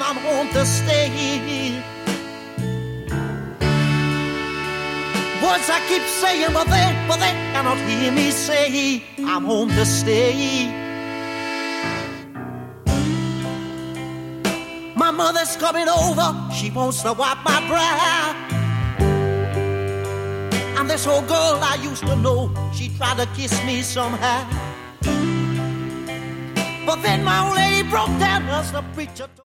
I'm home to stay. Words I keep saying, but they cannot hear me say, I'm home to stay. My mother's coming over, she wants to wipe my brow. And this old girl I used to know, she tried to kiss me somehow. But then my old lady broke down as the preacher